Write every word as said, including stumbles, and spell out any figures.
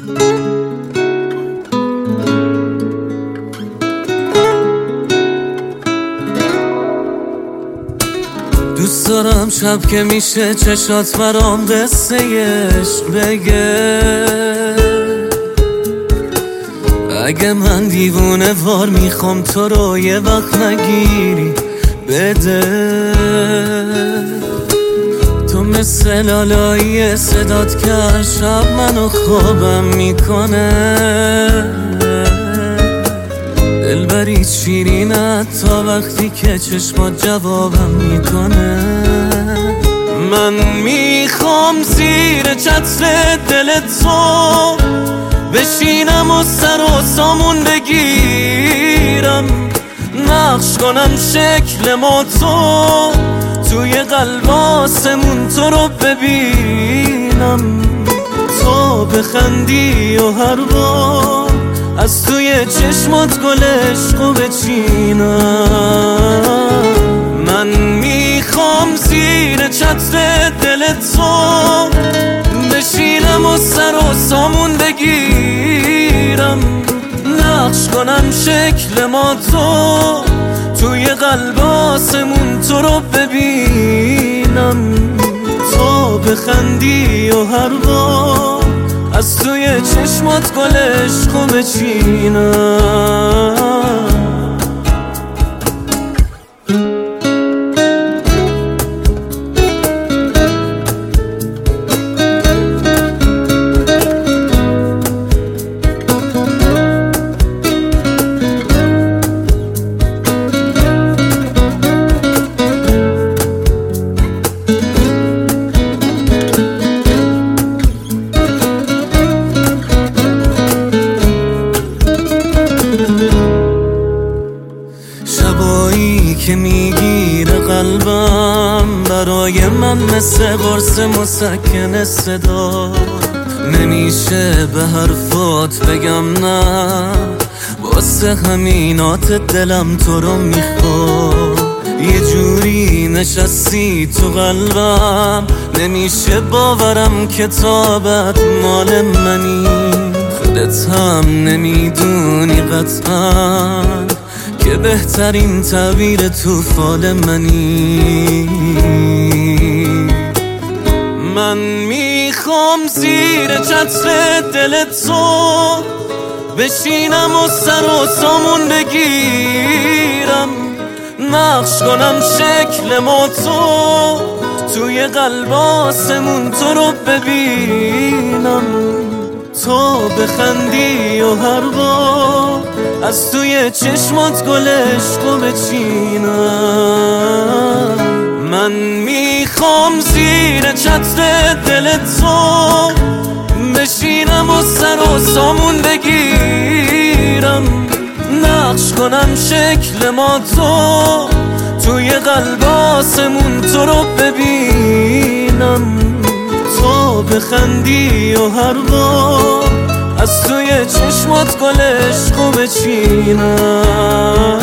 دوست دارم شب که میشه چشات برام قصه عشق بگه. اگه من دیوونه وار میخوام تو رو یه وقت نگیری بده. تو مثل لالایی صدات که هر شب منو خوابم میکنه. دلبریت شیرینت تا وقتی که چشمات جوابم میکنه. من میخوام زیر چتر دلت تو بشینم و سر و سامون بگیرم. نقش کنم شکل ما تو توی قلب آسمون تو رو ببینم. تو بخندی و هر بار از توی چشمات گل عشقو بچینم. من میخوام زیر چتر دلت تو بشینم و سر و سامون بگیرم. نقش کنم شکل ما تو توی قلب آسمون تو رو ببینم. تو بخندی و هر بار از توی چشمات گل عشقو بچینم. شبایی که میگیره قلبم برای من مثل قرص مسکن صدا. نمیشه به حرفات بگم نه، واسه همینات دلم تو رو میخواد. یه جوری نشستی تو قلبم نمیشه باورم که تابت مال منی. خودت هم نمیدونی قطعا که بهترین تعبیر تو فال منی. من میخوام زیر چتر دلت تو بشینم و سر و سامون بگیرم. نقش کنم شکل ما تو توی قلب آسمون تو رو ببینم. تو بخندی و هر بار از توی چشمات گل عشقو بچینم. من میخوام زیر چتر دلت تو بشینم و سر و سامون بگیرم. نقش کنم شکل ما تو توی قلب آسمون تو رو ببینم. تو بخندی و هر بار از توی چشمات گل عشقو بچینم.